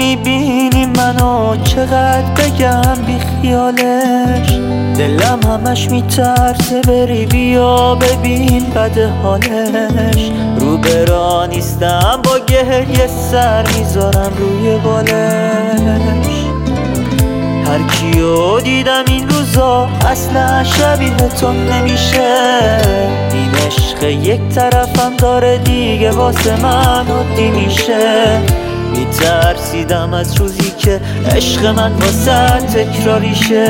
نمیبینی منو چقدر بگم بی خیالش، دلم همش میترسه بری بیا ببین بد حالش. رو برا نیستم با گریه سر میذارم روی بالش. هر کیو دیدم این روزا اصلا شبیه تو نمیشه. این عشق یک طرفم داره دیگه واسه من عادی میشه. میترسیدم از روزی که عشق من واسه تکراری شه.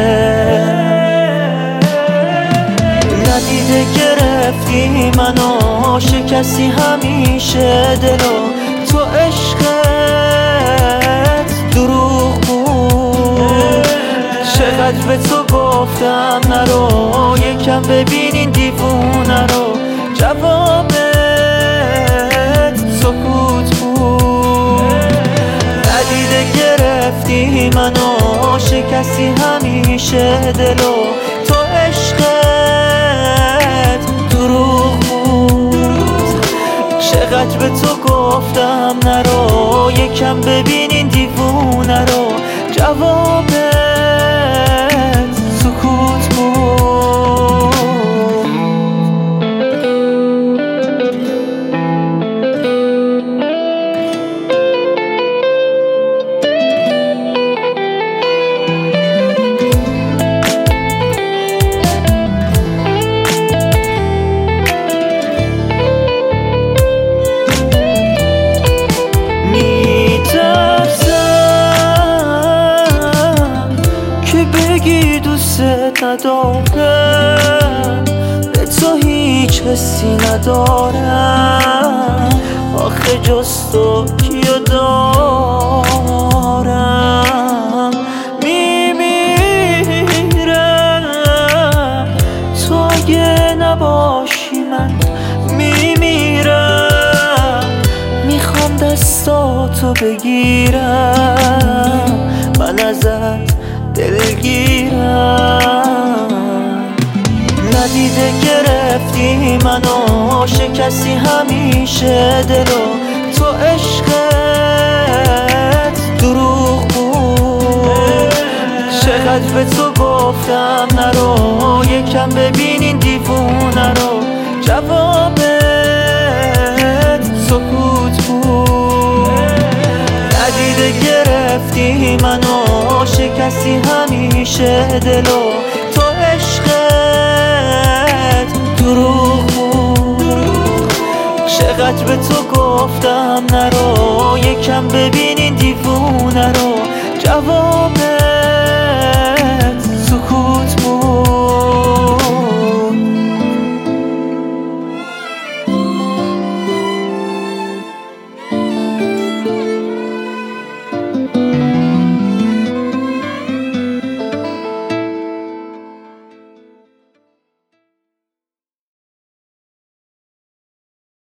ندیده گرفتی منو شکستی همیشه دلو، تو عشقت دروغ بود. چقدر به تو گفتم نرو یکم ببین این دیوونه رو، جوابت سکوت بود. ندیده گرفتی منو شکستی همیشه دلو، تو عشقت دروغ بود. چقدر به تو گفتم نرو یکم ببین این دیوونه رو، جوابت سکوت بود. بگی دوست ندارم، به تو هیچ حسی ندارم. آخه جز تو کیو دارم. میمیرم تو اگه نباشی من میمیرم. میخوام دستاتو بگیرم من ازت دلگیرم. ندیده گرفتی منو شکستی همیشه دلو، تو عشقت دروغ بود. چقدر به تو گفتم نرو یکم ببین این دیوونه رو، جوابت سکوت بود. ندیده گرفتی منو شکستی همیشه دلو، تو عشقت دروغ بود. چقدر به تو گفتم نرو یکم ببین این دیوونه رو، جوابت سکوت بود.